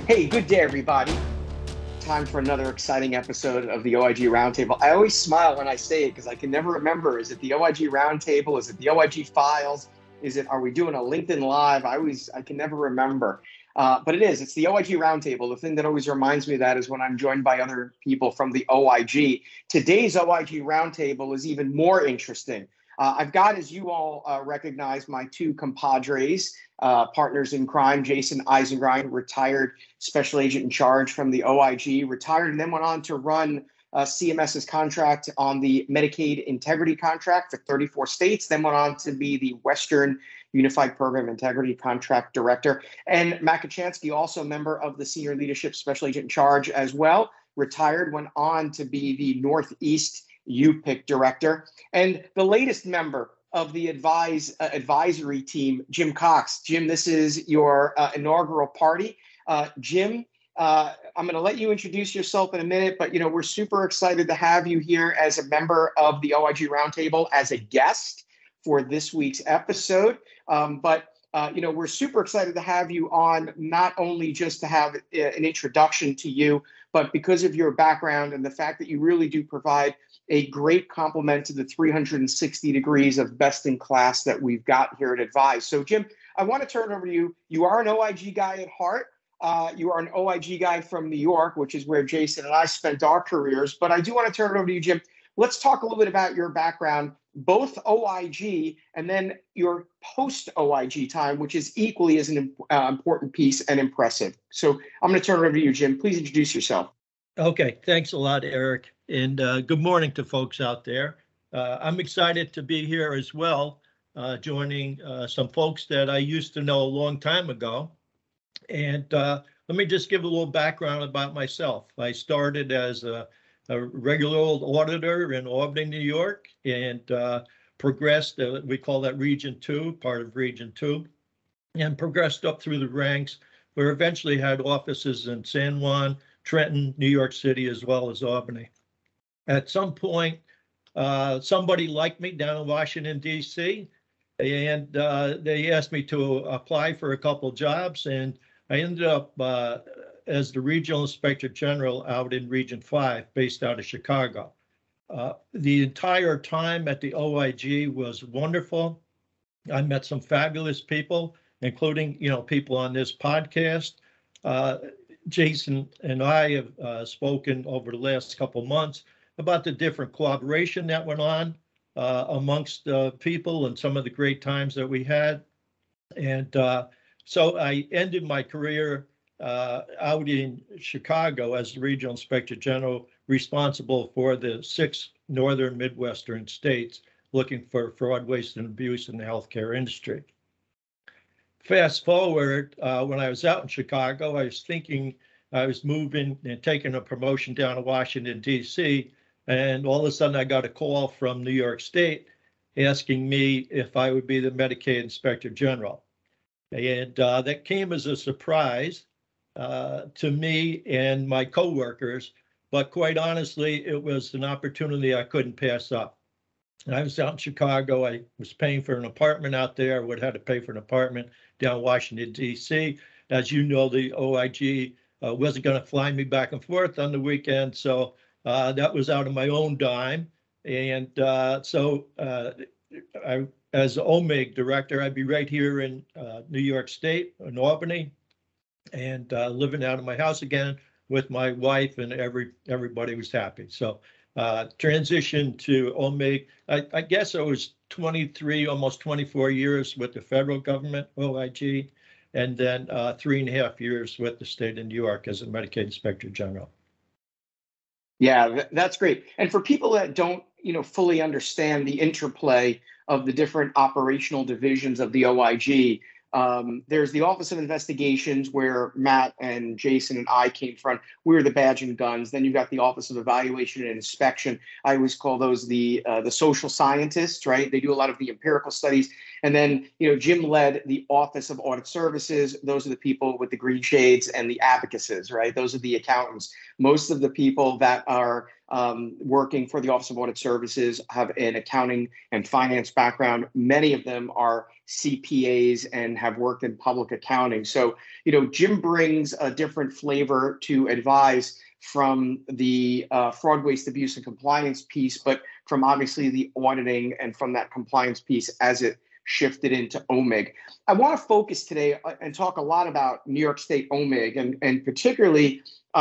Hey, good day, everybody. Time for another exciting episode of the OIG Roundtable. I always smile when I say it because I can never remember. Is it the OIG Roundtable? Is it the OIG Files? Are we doing a LinkedIn Live? I can never remember. But it is. It's the OIG Roundtable. The thing that always reminds me of that is when I'm joined by other people from the OIG. Today's OIG Roundtable is even more interesting. I've got, as you all recognize, my two compadres, partners in crime. Jason Eisengrein, retired special agent in charge from the OIG, retired and then went on to run CMS's contract on the Medicaid Integrity Contract for 34 states, then went on to be the Western Unified Program Integrity Contract Director. And Matt Kachansky, also a member of the Senior Leadership Special Agent in Charge as well, retired, went on to be the Northeast UPIC Director. And the latest member of the advisory team, Jim Cox. Jim, this is your inaugural party. Jim, I'm going to let you introduce yourself in a minute, but we're super excited to have you here as a member of the OIG Roundtable as a guest for this week's episode. We're super excited to have you on, not only just to have an introduction to you, but because of your background and the fact that you really do provide a great complement to the 360 degrees of best in class that we've got here at Advise. So, Jim, I want to turn it over to you. You are an OIG guy at heart. You are an OIG guy from New York, which is where Jason and I spent our careers. But I do want to turn it over to you, Jim. Let's talk a little bit about your background, both OIG and then your post-OIG time, which is equally as an important piece and impressive. So I'm going to turn it over to you, Jim. Please introduce yourself. Okay, thanks a lot, Eric. And good morning to folks out there. I'm excited to be here as well, joining some folks that I used to know a long time ago. And let me just give a little background about myself. I started as a regular old auditor in Albany, New York, and progressed, we call that Region 2, part of Region 2, and progressed up through the ranks, where eventually had offices in San Juan, Trenton, New York City, as well as Albany. At some point, somebody liked me down in Washington, D.C., and they asked me to apply for a couple jobs, and I ended up as the Regional Inspector General out in Region 5, based out of Chicago. The entire time at the OIG was wonderful. I met some fabulous people, including, people on this podcast. Jason and I have spoken over the last couple of months about the different collaboration that went on amongst people and some of the great times that we had. And so I ended my career out in Chicago as the Regional Inspector General, responsible for the 6 northern Midwestern states looking for fraud, waste, and abuse in the healthcare industry. Fast forward, when I was out in Chicago, I was thinking I was moving and taking a promotion down to Washington, D.C., and all of a sudden I got a call from New York State asking me if I would be the Medicaid Inspector General. And that came as a surprise to me and my coworkers, but quite honestly, it was an opportunity I couldn't pass up. And I was out in Chicago. I was paying for an apartment out there. I would have to pay for an apartment down in Washington, D.C. As you know, the OIG wasn't going to fly me back and forth on the weekend, so that was out of my own dime. And so as OMIG director, I'd be right here in New York State, in Albany, and living out of my house again with my wife, and everybody was happy. So transition to OMIG, I guess I was 23, almost 24 years with the federal government, OIG, and then 3.5 years with the state of New York as a Medicaid Inspector General. Yeah, that's great. And for people that don't, fully understand the interplay of the different operational divisions of the OIG, there's the Office of Investigations, where Matt and Jason and I came from. We were the badge and guns. Then you've got the Office of Evaluation and Inspection. I always call those the social scientists, right? They do a lot of the empirical studies. And then, Jim led the Office of Audit Services. Those are the people with the green shades, and the advocacies, right? Those are the accountants. Most of the people that are working for the Office of Audit Services, have an accounting and finance background. Many of them are CPAs and have worked in public accounting. So, Jim brings a different flavor to advise from the fraud, waste, abuse, and compliance piece, but from obviously the auditing and from that compliance piece as it shifted into OMIG. I want to focus today and talk a lot about New York State OMIG and particularly,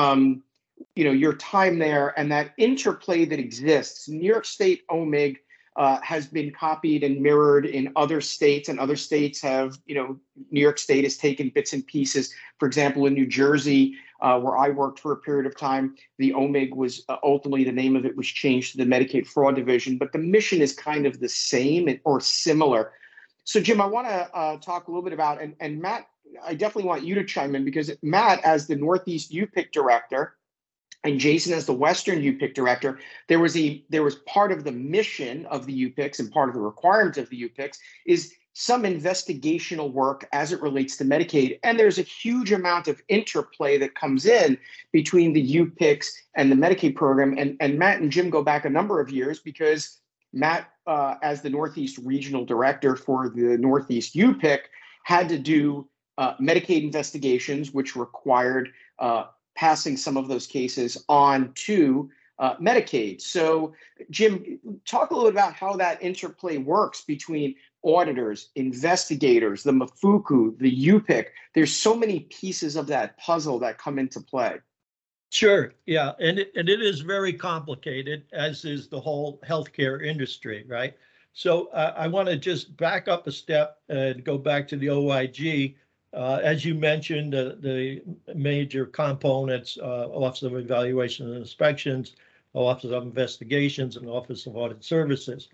your time there and that interplay that exists. New York State OMIG has been copied and mirrored in other states, and other states have, New York State has taken bits and pieces. For example, in New Jersey, where I worked for a period of time, the OMIG was ultimately, the name of it was changed to the Medicaid Fraud Division, but the mission is kind of the same or similar. So, Jim, I want to talk a little bit about, and Matt, I definitely want you to chime in, because Matt, as the Northeast UPIC director, and Jason, as the Western UPIC director, there was part of the mission of the UPICs and part of the requirement of the UPICs is some investigational work as it relates to Medicaid. And there's a huge amount of interplay that comes in between the UPICs and the Medicaid program. And Matt and Jim go back a number of years, because Matt, as the Northeast Regional Director for the Northeast UPIC, had to do Medicaid investigations, which required passing some of those cases on to Medicaid. So, Jim, talk a little bit about how that interplay works between auditors, investigators, the MFUCU, the UPIC. There's so many pieces of that puzzle that come into play. Sure. Yeah. And it is very complicated, as is the whole healthcare industry, right? So I want to just back up a step and go back to the OIG. As you mentioned, the major components, Office of Evaluation and Inspections, Office of Investigations, and Office of Audit Services.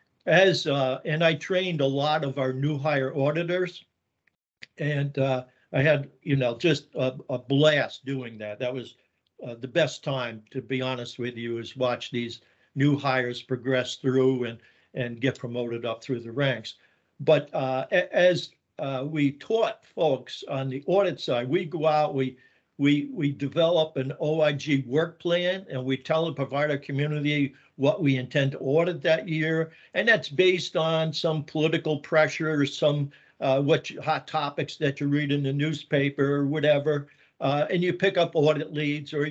And I trained a lot of our new hire auditors, and I had, just a blast doing that. That was the best time, to be honest with you, is watch these new hires progress through and get promoted up through the ranks. But as we taught folks on the audit side, we go out, we develop an OIG work plan, and we tell the provider community what we intend to audit that year. And that's based on some political pressure, or some hot topics that you read in the newspaper or whatever. And you pick up audit leads, or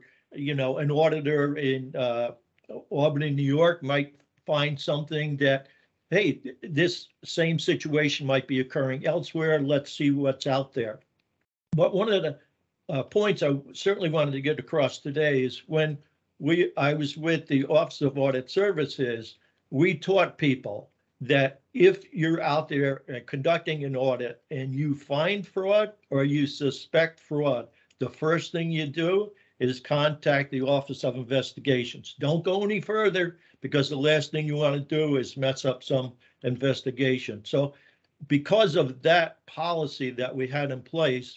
an auditor in Albany, New York might find something that, hey, this same situation might be occurring elsewhere. Let's see what's out there. But one of the points I certainly wanted to get across today is when I was with the Office of Audit Services, we taught people that if you're out there conducting an audit and you find fraud or you suspect fraud, the first thing you do is contact the Office of Investigations. Don't go any further, because the last thing you want to do is mess up some investigation. So because of that policy that we had in place,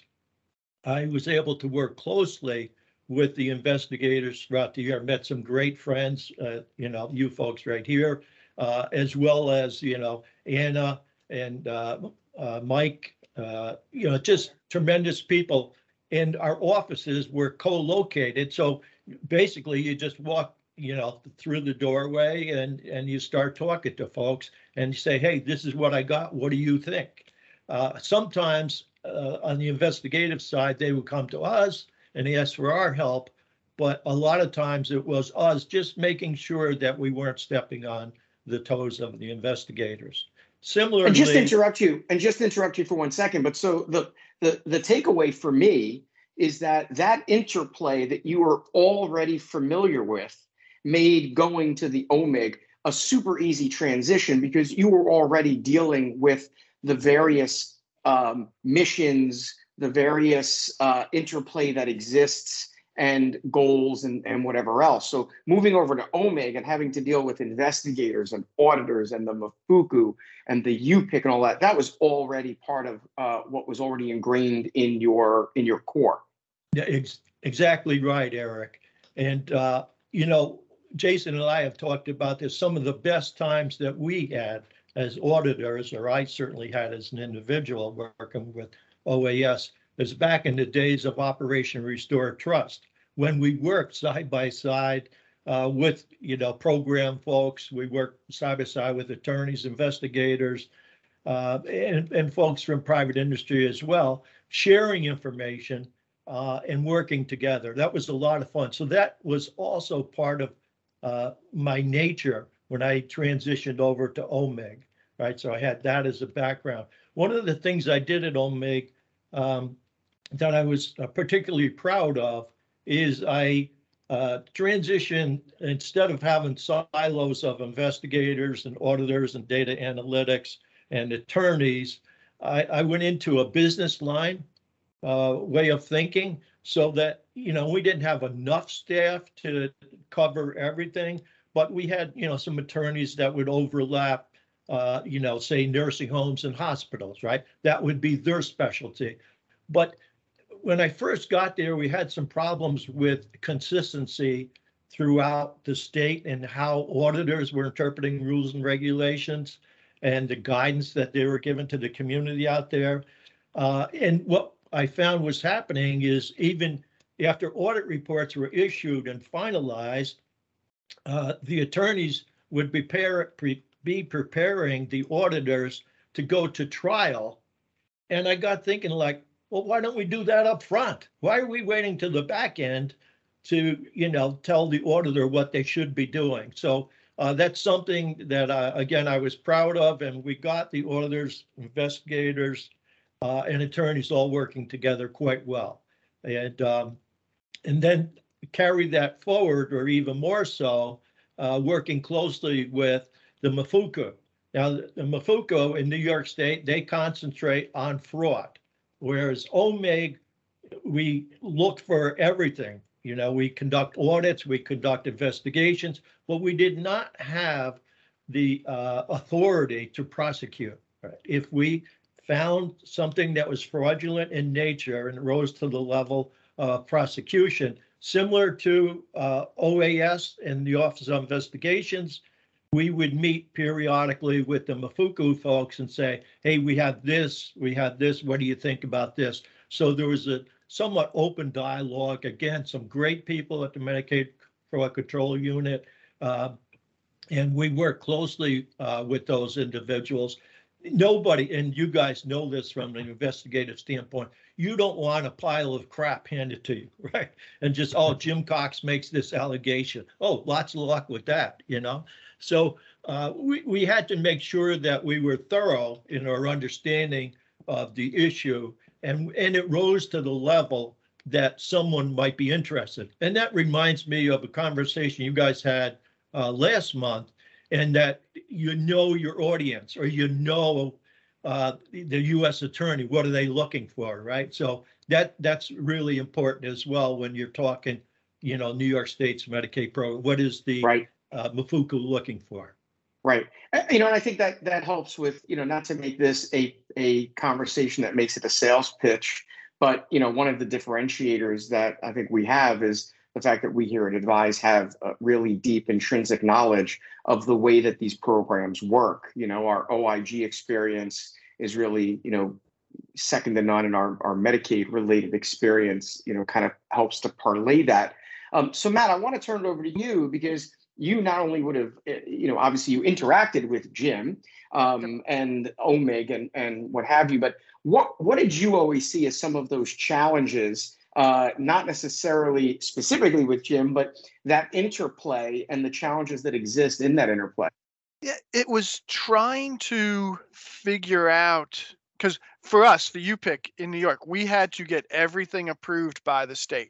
I was able to work closely with the investigators throughout the year. I met some great friends, you folks right here, as well as, Anna and Mike, just tremendous people. And our offices were co-located. So basically you just walk, through the doorway and you start talking to folks and you say, hey, this is what I got. What do you think? Sometimes on the investigative side, they would come to us and ask for our help. But a lot of times it was us just making sure that we weren't stepping on the toes of the investigators. Similarly, and just interrupt you for 1 second. But so the takeaway for me is that interplay that you were already familiar with made going to the OMIG a super easy transition, because you were already dealing with the various missions, the various interplay that exists, and goals and whatever else. So moving over to OMIG and having to deal with investigators and auditors and the MFUCU and the UPIC and all that, that was already part of what was already ingrained in your core. Yeah, exactly right, Eric. And, Jason and I have talked about this. Some of the best times that we had as auditors, or I certainly had as an individual working with OAS, is back in the days of Operation Restore Trust, when we worked side by side with, program folks. We work side by side with attorneys, investigators, and folks from private industry as well, sharing information and working together. That was a lot of fun. So that was also part of my nature when I transitioned over to OMIG, right? So I had that as a background. One of the things I did at OMIG that I was particularly proud of is I transitioned, instead of having silos of investigators and auditors and data analytics and attorneys, I went into a business line way of thinking, so that, we didn't have enough staff to cover everything, but we had, some attorneys that would overlap, say nursing homes and hospitals, right? That would be their specialty. But when I first got there, we had some problems with consistency throughout the state and how auditors were interpreting rules and regulations and the guidance that they were given to the community out there. And what I found was happening is, even after audit reports were issued and finalized, the attorneys would be preparing the auditors to go to trial. And I got thinking, like, well, why don't we do that up front? Why are we waiting to the back end to, tell the auditor what they should be doing? So that's something that, again, I was proud of, and we got the auditors, investigators, and attorneys all working together quite well. And then carry that forward, or even more so, working closely with the MFUCO. Now, the MFUCO in New York State, they concentrate on fraud, whereas OMIG, we look for everything. We conduct audits, we conduct investigations, but we did not have the authority to prosecute. Right? If we found something that was fraudulent in nature and rose to the level of prosecution, similar to OAS and the Office of Investigations, we would meet periodically with the MFUCO folks and say, hey, we have this, what do you think about this? So there was a somewhat open dialogue. Again, some great people at the Medicaid Fraud Control Unit, and we work closely with those individuals. Nobody, and you guys know this from an investigative standpoint, you don't want a pile of crap handed to you, right? And just, oh, Jim Cox makes this allegation. Oh, lots of luck with that, So we had to make sure that we were thorough in our understanding of the issue, and it rose to the level that someone might be interested. And that reminds me of a conversation you guys had last month, and that your audience, or the U.S. attorney, what are they looking for, right? So that's really important as well when you're talking, New York State's Medicaid program. What is the MFUCO looking for? Right. And I think that helps with, not to make this a conversation that makes it a sales pitch, but, one of the differentiators that I think we have is the fact that we here at Advise have a really deep intrinsic knowledge of the way that these programs work. Our OIG experience is really, second to none, and our Medicaid related experience, kind of helps to parlay that. So Matt, I want to turn it over to you, because you not only would have, obviously you interacted with Jim and OMIG and what have you, but what did you always see as some of those challenges, not necessarily specifically with Jim, but that interplay and the challenges that exist in that interplay? Yeah, it was trying to figure out, because for us, the UPIC in New York, we had to get everything approved by the state,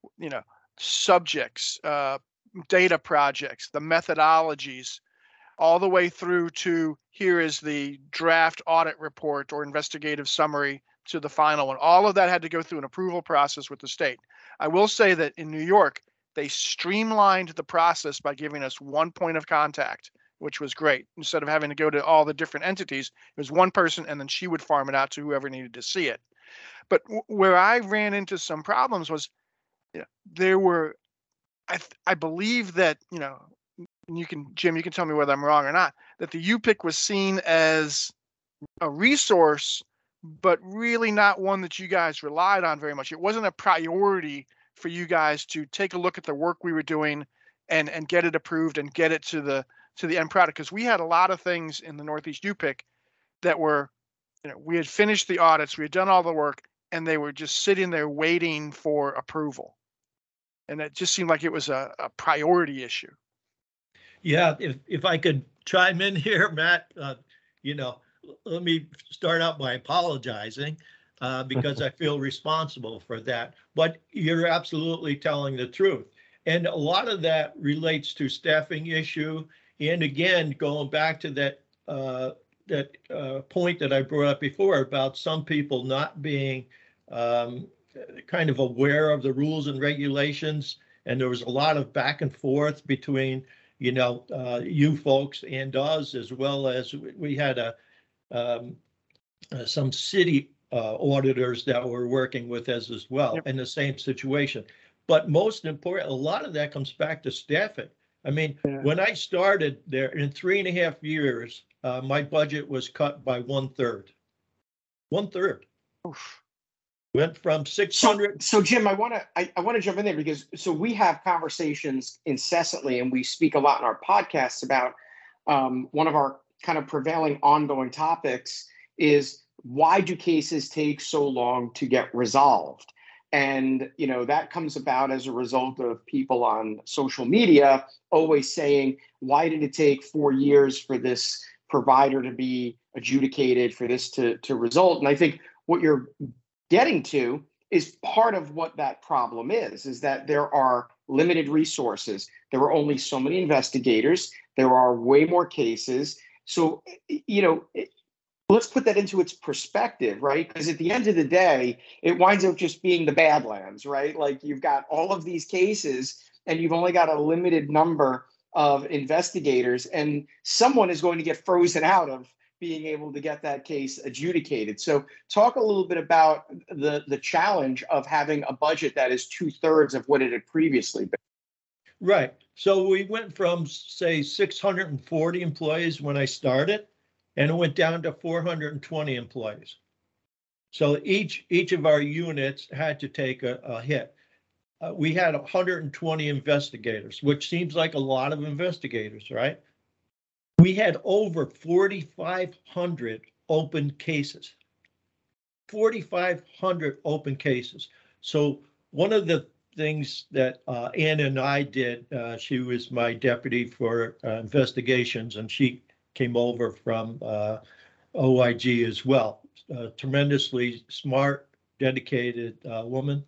subjects, data projects, the methodologies, all the way through to here is the draft audit report or investigative summary to the final one. All of that had to go through an approval process with the state. I will say that in New York, they streamlined the process by giving us one point of contact, which was great. Instead of having to go to all the different entities, it was one person, and then she would farm it out to whoever needed to see it. But where I ran into some problems was, there were, I believe that, Jim, you can tell me whether I'm wrong or not, that the UPIC was seen as a resource, but really not one that you guys relied on very much. It wasn't a priority for you guys to take a look at the work we were doing and get it approved and get it to the end product. Because we had a lot of things in the Northeast UPIC that were, we had finished the audits, we had done all the work, and they were just sitting there waiting for approval. And it just seemed like it was a priority issue. Yeah, if I could chime in here, Matt, let me start out by apologizing because I feel responsible for that. But you're absolutely telling the truth. And a lot of that relates to staffing issue. And again, going back to that point that I brought up before about some people not being kind of aware of the rules and regulations. And there was a lot of back and forth between, you folks and us, as well as we had some city auditors that were working with us as well. Yep. In the same situation. But most important, a lot of that comes back to staffing. I mean, when I started there in 3.5 years, my budget was cut by 1/3. 1/3. Oof. Went from 600. So Jim, I want to jump in there because we have conversations incessantly, and we speak a lot in our podcasts about one of our kind of prevailing ongoing topics is why do cases take so long to get resolved? And, that comes about as a result of people on social media always saying, why did it take 4 years for this provider to be adjudicated, for this to result? And I think what you're getting to is part of what that problem is that there are limited resources. There are only so many investigators. There are way more cases. So, let's put that into its perspective, right? Because at the end of the day, it winds up just being the Badlands, right? Like you've got all of these cases and you've only got a limited number of investigators, and someone is going to get frozen out of being able to get that case adjudicated. So talk a little bit about the challenge of having a budget that is 2/3 of what it had previously been. Right. So we went from, say, 640 employees when I started, and it went down to 420 employees. So each of our units had to take a hit. We had 120 investigators, which seems like a lot of investigators, right? We had over 4,500 open cases. 4,500 open cases. So one of the things that Anna and I did, she was my deputy for investigations, and she came over from OIG as well. Tremendously smart, dedicated woman.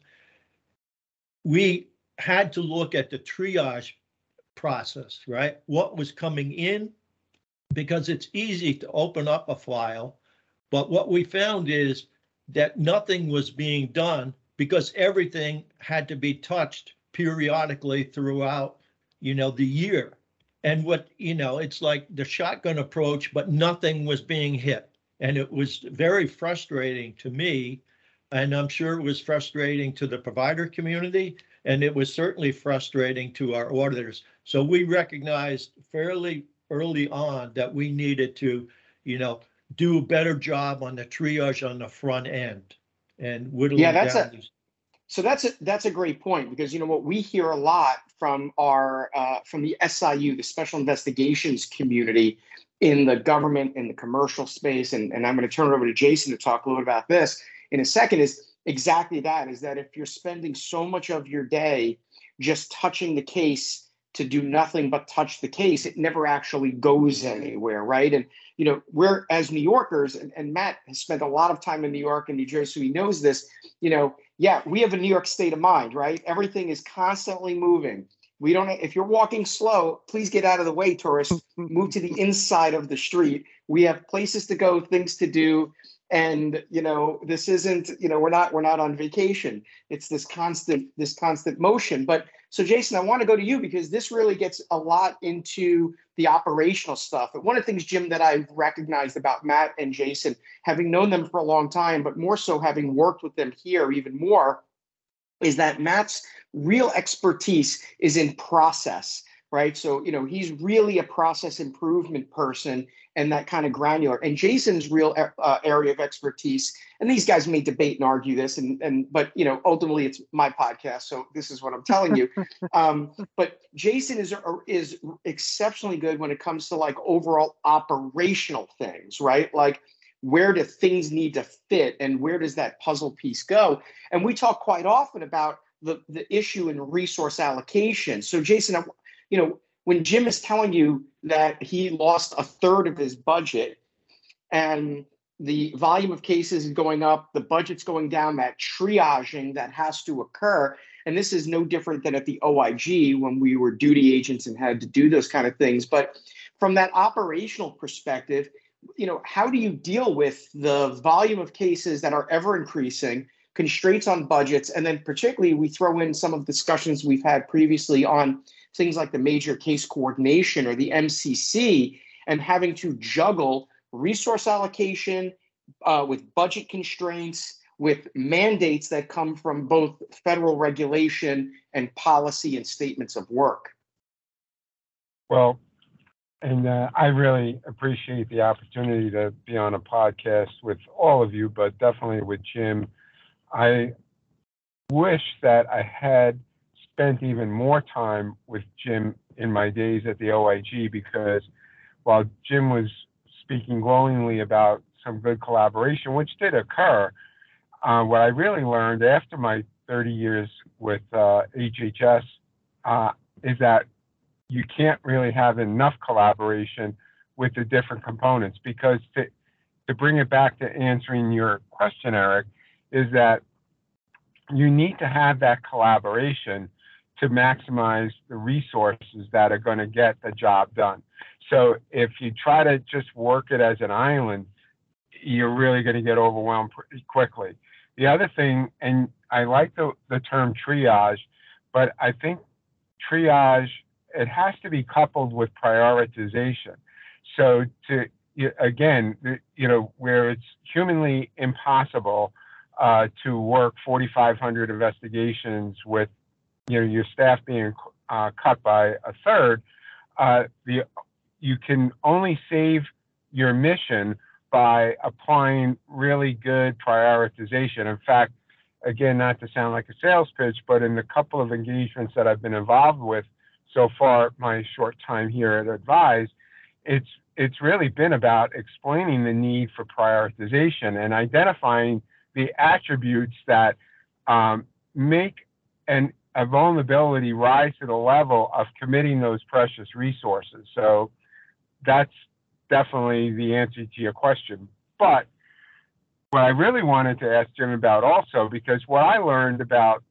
We had to look at the triage process, right? What was coming in, because it's easy to open up a file, but what we found is that nothing was being done because everything had to be touched periodically throughout, the year. And it's like the shotgun approach, but nothing was being hit. And it was very frustrating to me. And I'm sure it was frustrating to the provider community. And it was certainly frustrating to our auditors. So we recognized fairly early on that we needed to, do a better job on the triage on the front end. And that's a great point, because what we hear a lot from from the SIU, the Special Investigations community in the government and the commercial space, and I'm going to turn it over to Jason to talk a little bit about this in a second, is exactly that, is that if you're spending so much of your day just touching the case to do nothing but touch the case, it never actually goes anywhere, right? And we're, as New Yorkers, and Matt has spent a lot of time in New York and New Jersey, so he knows this, we have a New York state of mind, right? Everything is constantly moving. If you're walking slow, please get out of the way, tourists. Move to the inside of the street. We have places to go, things to do. And, this isn't, we're not on vacation. It's this constant motion. But so Jason, I want to go to you because this really gets a lot into the operational stuff. But one of the things, Jim, that I've recognized about Matt and Jason, having known them for a long time, but more so having worked with them here even more, is that Matt's real expertise is in process. right? So, he's really a process improvement person and that kind of granular. And Jason's real area of expertise, and these guys may debate and argue this, but ultimately it's my podcast, so this is what I'm telling you. But Jason is exceptionally good when it comes to like overall operational things, right? Like, where do things need to fit and where does that puzzle piece go? And we talk quite often about the issue in resource allocation. So Jason, when Jim is telling you that he lost a third of his budget and the volume of cases is going up, the budget's going down, that triaging that has to occur. And this is no different than at the OIG when we were duty agents and had to do those kind of things. But from that operational perspective, how do you deal with the volume of cases that are ever increasing, constraints on budgets, and then particularly we throw in some of the discussions we've had previously on things like the major case coordination or the MCC, and having to juggle resource allocation with budget constraints, with mandates that come from both federal regulation and policy and statements of work? Well, and I really appreciate the opportunity to be on a podcast with all of you, but definitely with Jim. I wish that I had spent even more time with Jim in my days at the OIG, because while Jim was speaking glowingly about some good collaboration, which did occur, what I really learned after my 30 years with HHS is that you can't really have enough collaboration with the different components, because to bring it back to answering your question, Eric, is that you need to have that collaboration to maximize the resources that are going to get the job done. So if you try to just work it as an island, you're really going to get overwhelmed pretty quickly. The other thing, and I like the term triage, but I think triage, it has to be coupled with prioritization. So again, where it's humanly impossible to work 4,500 investigations with, your staff being cut by a third, you can only save your mission by applying really good prioritization. In fact, again, not to sound like a sales pitch, but in the couple of engagements that I've been involved with so far, my short time here at Advise, it's really been about explaining the need for prioritization and identifying the attributes that make a vulnerability rise to the level of committing those precious resources. So that's definitely the answer to your question. But what I really wanted to ask Jim about also, because what I learned about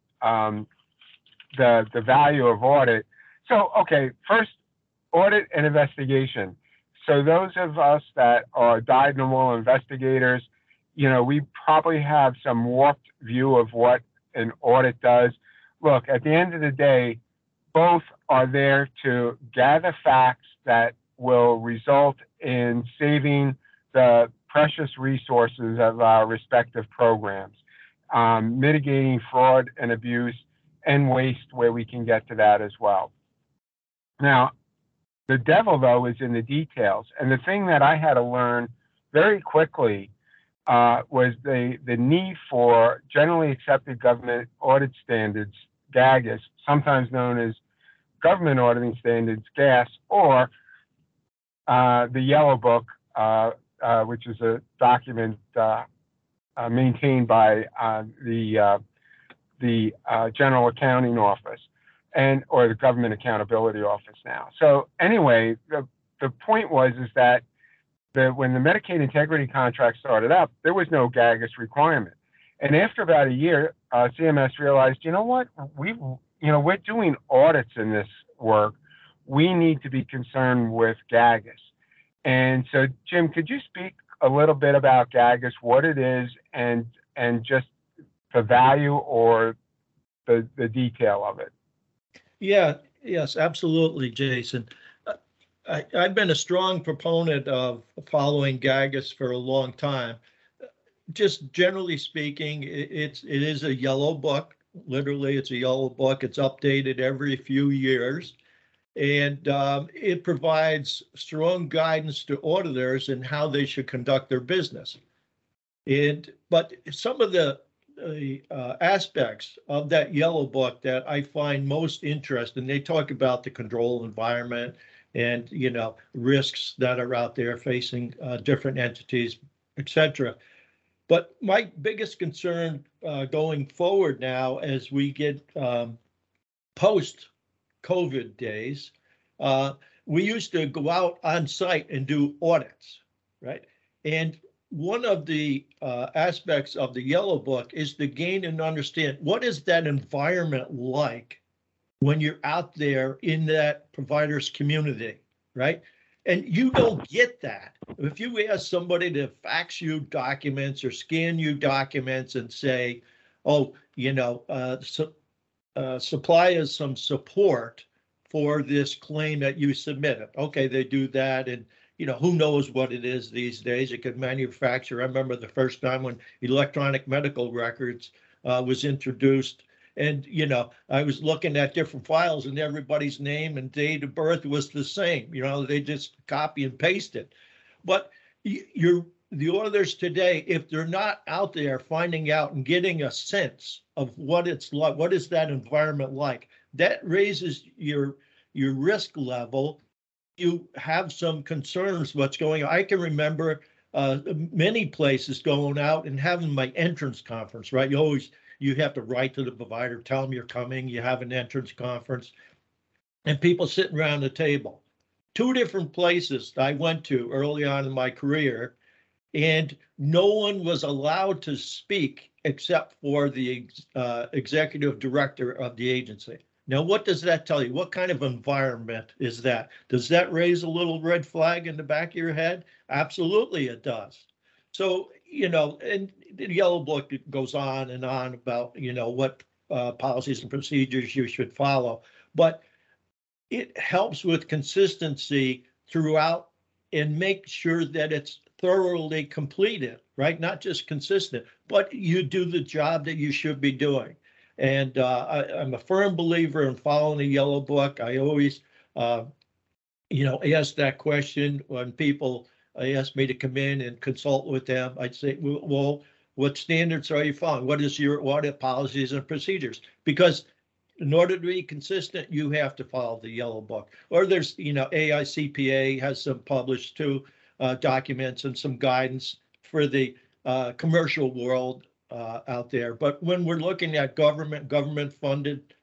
the value of audit. So, okay, first, audit and investigation. So those of us that are dyed-in-the-wool investigators, we probably have some warped view of what an audit does. Look, at the end of the day, both are there to gather facts that will result in saving the precious resources of our respective programs, mitigating fraud and abuse and waste where we can get to that as well. Now, the devil, though, is in the details. And the thing that I had to learn very quickly was the need for generally accepted government audit standards, GAGAS, sometimes known as Government Auditing Standards, GAS, or the Yellow Book, which is a document maintained by the General Accounting Office or the Government Accountability Office now. So anyway, the point was that when the Medicaid integrity contract started up, there was no GAGAS requirement. And after about a year, CMS realized, you know what, we're doing audits in this work. We need to be concerned with GAGAS. And so, Jim, could you speak a little bit about GAGAS, what it is, and just the value or the detail of it? Yes, absolutely, Jason. I've been a strong proponent of following GAGAS for a long time. Just generally speaking, it is a yellow book. Literally, it's a yellow book. It's updated every few years. And it provides strong guidance to auditors in how they should conduct their business. But some of the aspects of that yellow book that I find most interesting, they talk about the control environment and, risks that are out there facing different entities, etc. But my biggest concern going forward now, as we get post-COVID days, we used to go out on site and do audits, right? And one of the aspects of the yellow book is to gain and understand what is that environment like when you're out there in that provider's community, right? And you don't get that. If you ask somebody to fax you documents or scan you documents and say, oh, supply us some support for this claim that you submitted. Okay, they do that. And, who knows what it is these days? It could manufacture. I remember the first time when electronic medical records was introduced. And, I was looking at different files and everybody's name and date of birth was the same. They just copy and paste it. But the auditors today, if they're not out there finding out and getting a sense of what it's like, what is that environment like, that raises your risk level. You have some concerns what's going on. I can remember many places going out and having my entrance conference, right? You have to write to the provider, tell them you're coming, you have an entrance conference, and people sitting around the table. 2 different places I went to early on in my career, and no one was allowed to speak except for the executive director of the agency. Now, what does that tell you? What kind of environment is that? Does that raise a little red flag in the back of your head? Absolutely, it does. So, and the yellow book goes on and on about, what policies and procedures you should follow. But it helps with consistency throughout and make sure that it's thoroughly completed, right? Not just consistent, but you do the job that you should be doing. And I'm a firm believer in following the yellow book. I always, ask that question when people ask me to come in and consult with them. I'd say, well, what standards are you following? What is your audit policies and procedures? Because in order to be consistent, you have to follow the yellow book. Or there's, AICPA has some published too documents and some guidance for the commercial world out there. But when we're looking at government funded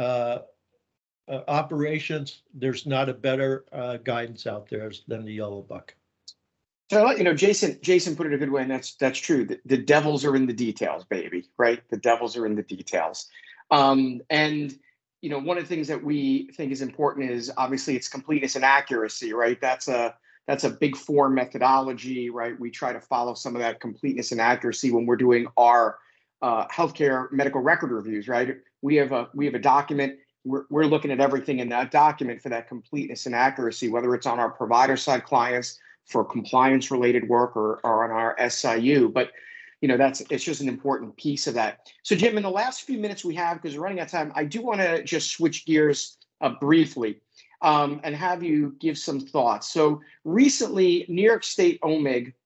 operations, there's not a better guidance out there than the yellow book. So, Jason put it a good way, and that's true. The devils are in the details, baby, right? The devils are in the details. And, one of the things that we think is important is obviously it's completeness and accuracy, right? That's a big 4 methodology, right? We try to follow some of that completeness and accuracy when we're doing our healthcare medical record reviews, right? We have a document. We're looking at everything in that document for that completeness and accuracy, whether it's on our provider side clients for compliance related work or on our SIU. But it's just an important piece of that. So Jim, in the last few minutes we have, because we're running out of time, I do want to just switch gears briefly and have you give some thoughts. So recently, New York State OMIG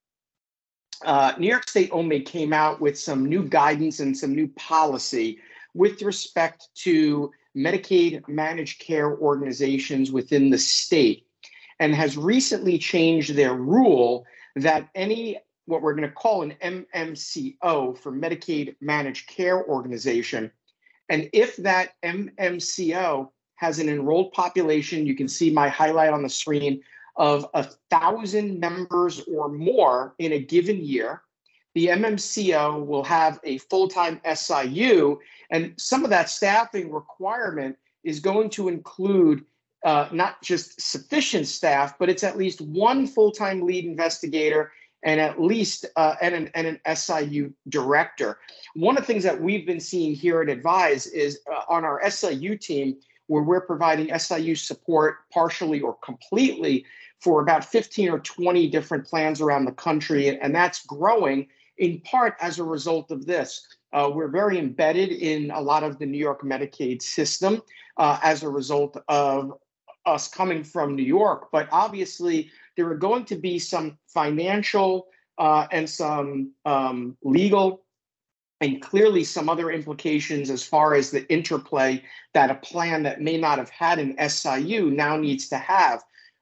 came out with some new guidance and some new policy with respect to Medicaid managed care organizations within the state, and has recently changed their rule that any, what we're going to call an MMCO for Medicaid managed care organization, and if that MMCO has an enrolled population, you can see my highlight on the screen, of 1,000 members or more in a given year, the MMCO will have a full-time SIU, and some of that staffing requirement is going to include not just sufficient staff, but it's at least 1 full-time lead investigator and at least and an SIU director. One of the things that we've been seeing here at Advise is on our SIU team, where we're providing SIU support partially or completely for about 15 or 20 different plans around the country, and that's growing in part as a result of this. We're very embedded in a lot of the New York Medicaid system as a result of us coming from New York, but obviously there are going to be some financial and some legal and clearly some other implications as far as the interplay that a plan that may not have had an SIU now needs to have.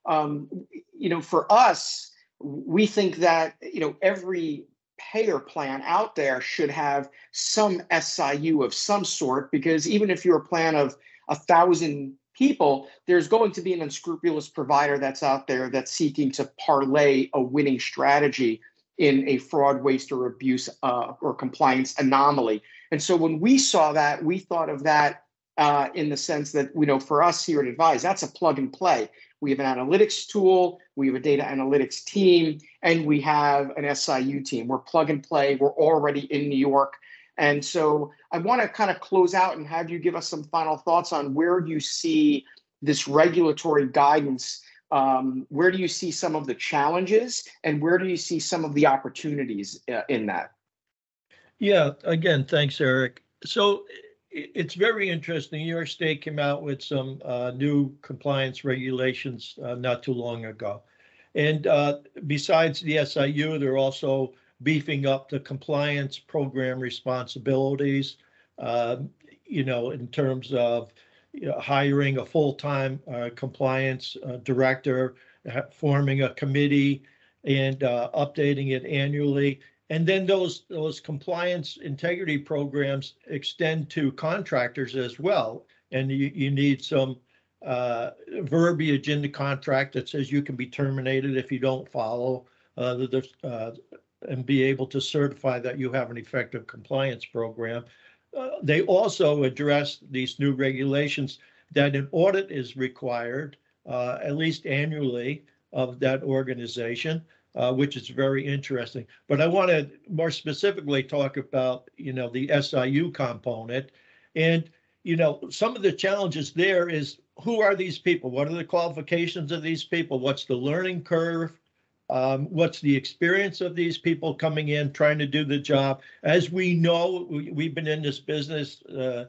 For us, we think that, every payer plan out there should have some SIU of some sort, because even if you're a plan of 1,000 people, there's going to be an unscrupulous provider that's out there that's seeking to parlay a winning strategy in a fraud, waste, or abuse or compliance anomaly. And so when we saw that, we thought of that in the sense that, for us here at Advise, that's a plug and play. We have an analytics tool, we have a data analytics team, and we have an SIU team. We're plug and play. We're already in New York. And so I want to kind of close out and have you give us some final thoughts on where you see this regulatory guidance. Where do you see some of the challenges, and where do you see some of the opportunities in that? Yeah, again, thanks, Eric. So it's very interesting. New York State came out with some new compliance regulations not too long ago. And besides the SIU, they're also beefing up the compliance program responsibilities, in terms of hiring a full-time compliance director, forming a committee, and updating it annually. And then those compliance integrity programs extend to contractors as well. And you need some verbiage in the contract that says you can be terminated if you don't follow and be able to certify that you have an effective compliance program. They also address these new regulations that an audit is required at least annually of that organization, which is very interesting. But I want to more specifically talk about, the SIU component. And, some of the challenges there is, who are these people? What are the qualifications of these people? What's the learning curve? What's the experience of these people coming in, trying to do the job? As we know, we've been in this business,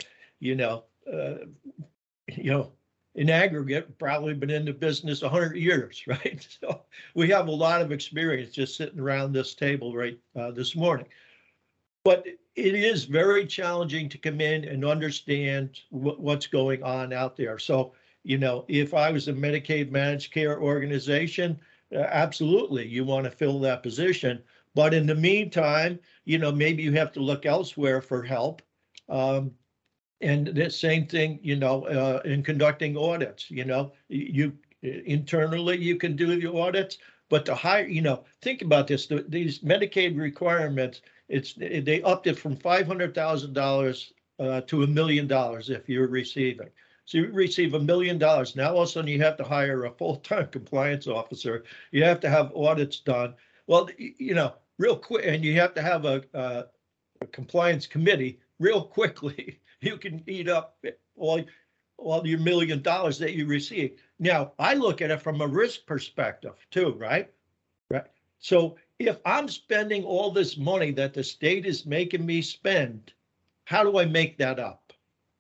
in aggregate, probably been in the business 100 years, right? So we have a lot of experience just sitting around this table right this morning. But it is very challenging to come in and understand what's going on out there. So, if I was a Medicaid managed care organization, absolutely, you want to fill that position. But in the meantime, maybe you have to look elsewhere for help. And the same thing, in conducting audits, you internally, you can do the audits, but to hire, think about this, these Medicaid requirements, they upped it from $500,000 to $1 million if you're receiving. So you receive $1 million. Now all of a sudden you have to hire a full-time compliance officer. You have to have audits done. Well, real quick, and you have to have a compliance committee real quickly. You can eat up all your $1 million that you receive. Now, I look at it from a risk perspective too, right? Right. So if I'm spending all this money that the state is making me spend, how do I make that up?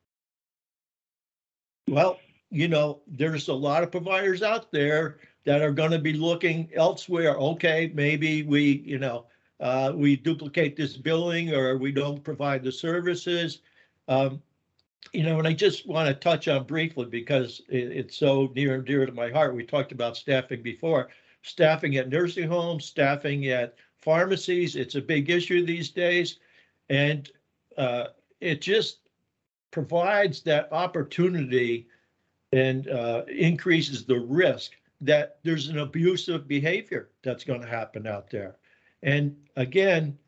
Well, there's a lot of providers out there that are going to be looking elsewhere. Okay, maybe we duplicate this billing, or we don't provide the services. And I just want to touch on briefly, because it's so near and dear to my heart. We talked about staffing before. Staffing at nursing homes, staffing at pharmacies, it's a big issue these days. And it just provides that opportunity and increases the risk that there's an abusive behavior that's going to happen out there. And again,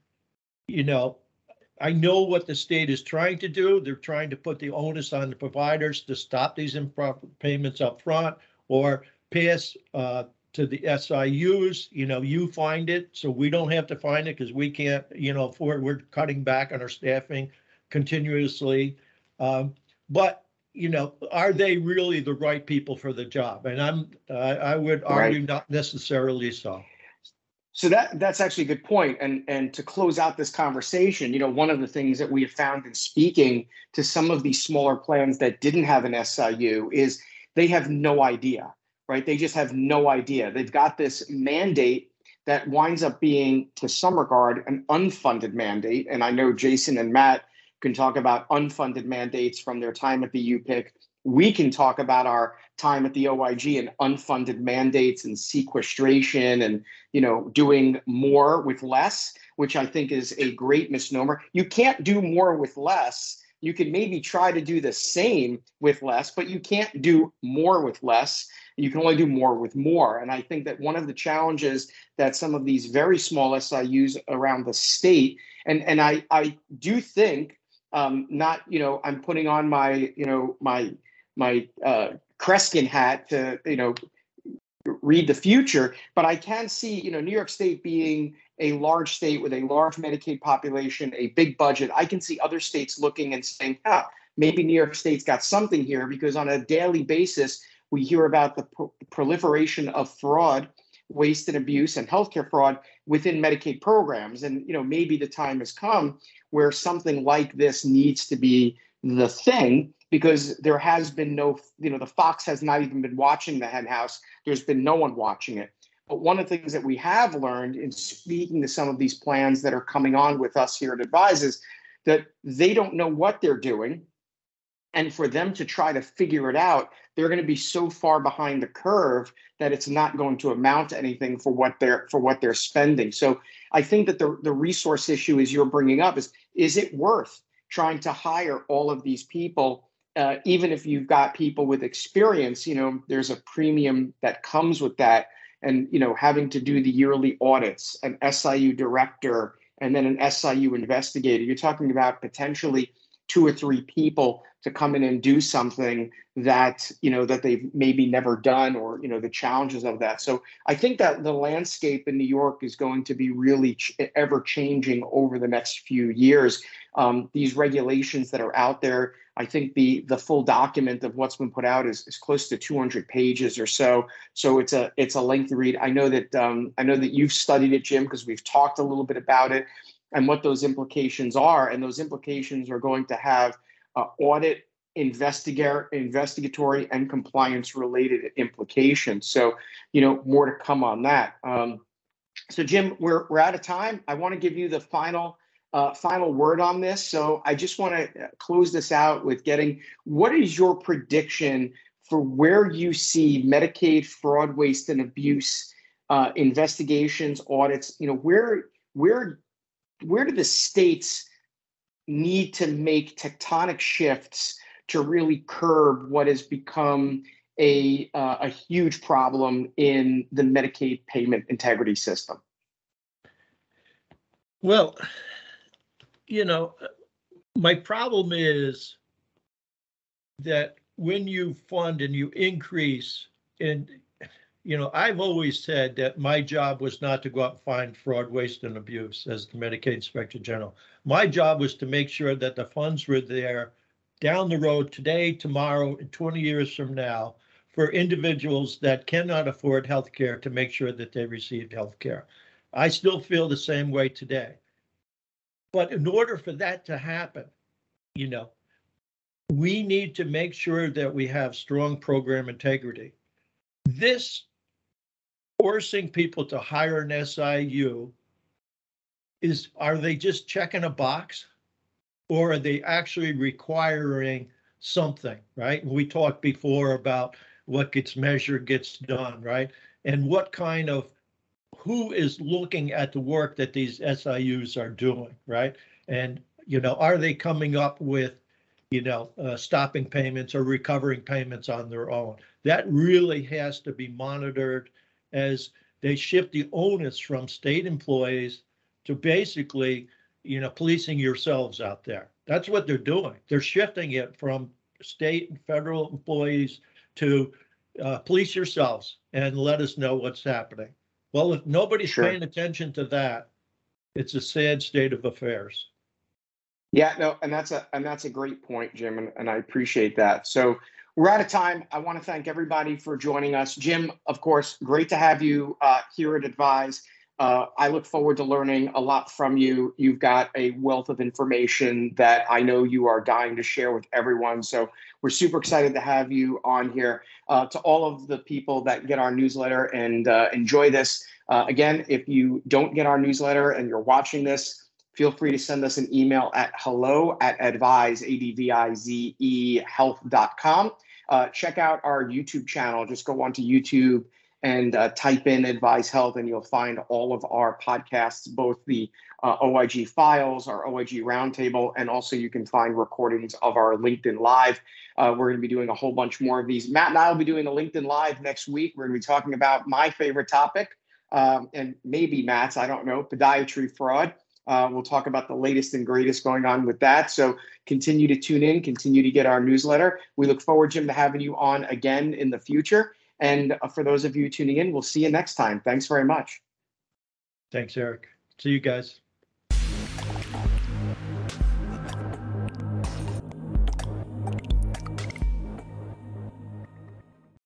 I know what the state is trying to do. They're trying to put the onus on the providers to stop these improper payments up front, or pass to the SIUs, you find it, so we don't have to find it, because we can't, we're cutting back on our staffing continuously. But, are they really the right people for the job? And I would argue not necessarily so. So that's actually a good point. And to close out this conversation, one of the things that we have found in speaking to some of these smaller plans that didn't have an SIU is they have no idea, right? They just have no idea. They've got this mandate that winds up being, to some regard, an unfunded mandate. And I know Jason and Matt can talk about unfunded mandates from their time at the UPIC. We can talk about our time at the OIG and unfunded mandates and sequestration and, doing more with less, which I think is a great misnomer. You can't do more with less. You can maybe try to do the same with less, but you can't do more with less. You can only do more with more. And I think that one of the challenges that some of these very small SIUs around the state, and I do think, not, I'm putting on my, my Kreskin hat to, read the future, but I can see, New York State being a large state with a large Medicaid population, a big budget. I can see other states looking and saying, maybe New York State's got something here, because on a daily basis, we hear about the proliferation of fraud, waste and abuse, and healthcare fraud within Medicaid programs. And, maybe the time has come where something like this needs to be the thing, because there has been no, the fox has not even been watching the hen house. There's been no one watching it. But one of the things that we have learned in speaking to some of these plans that are coming on with us here at Advise is that they don't know what they're doing. And for them to try to figure it out, they're going to be so far behind the curve that it's not going to amount to anything for what they're spending. So I think that the resource issue, as you're bringing up, is it worth trying to hire all of these people? Even if you've got people with experience, there's a premium that comes with that. And, having to do the yearly audits, an SIU director, and then an SIU investigator, you're talking about potentially 2 or 3 people to come in and do something that, that they've maybe never done, or, the challenges of that. So I think that the landscape in New York is going to be really ever changing over the next few years. These regulations that are out there, I think the full document of what's been put out is close to 200 pages or so. So it's a lengthy read. I know that you've studied it, Jim, because we've talked a little bit about it and what those implications are. And those implications are going to have audit, investigatory, and compliance related implications. So, more to come on that. So Jim, we're out of time. I want to give you the final word on this. So I just want to close this out with what is your prediction for where you see Medicaid fraud, waste, and abuse investigations, audits? Where do the states need to make tectonic shifts to really curb what has become a huge problem in the Medicaid payment integrity system? Well, my problem is that when you fund and you increase, and, I've always said that my job was not to go out and find fraud, waste, and abuse as the Medicaid Inspector General. My job was to make sure that the funds were there down the road, today, tomorrow, and 20 years from now, for individuals that cannot afford health care, to make sure that they received health care. I still feel the same way today. But in order for that to happen, we need to make sure that we have strong program integrity. This forcing people to hire an SIU are they just checking a box, or are they actually requiring something, right? We talked before about what gets measured gets done, right? And who is looking at the work that these SIUs are doing, right? And, are they coming up with, stopping payments or recovering payments on their own? That really has to be monitored as they shift the onus from state employees to basically, policing yourselves out there. That's what they're doing. They're shifting it from state and federal employees to police yourselves and let us know what's happening. Well, if nobody's paying attention to that, it's a sad state of affairs. Yeah, no, and that's a great point, Jim, and I appreciate that. So we're out of time. I want to thank everybody for joining us. Jim, of course, great to have you here at Advise. I look forward to learning a lot from you. You've got a wealth of information that I know you are dying to share with everyone. So we're super excited to have you on here. To all of the people that get our newsletter and enjoy this, again, if you don't get our newsletter and you're watching this, feel free to send us an email at hello@advize, ADVIZE, health.com. Check out our YouTube channel. Just go onto YouTube and type in Advize Health, and you'll find all of our podcasts, both the OIG Files, our OIG Roundtable, and also you can find recordings of our LinkedIn Live. We're going to be doing a whole bunch more of these. Matt and I will be doing a LinkedIn Live next week. We're going to be talking about my favorite topic, and maybe Matt's, I don't know, podiatry fraud. We'll talk about the latest and greatest going on with that. So continue to tune in, continue to get our newsletter. We look forward, Jim, to having you on again in the future. And for those of you tuning in, we'll see you next time. Thanks very much. Thanks, Eric. See you guys.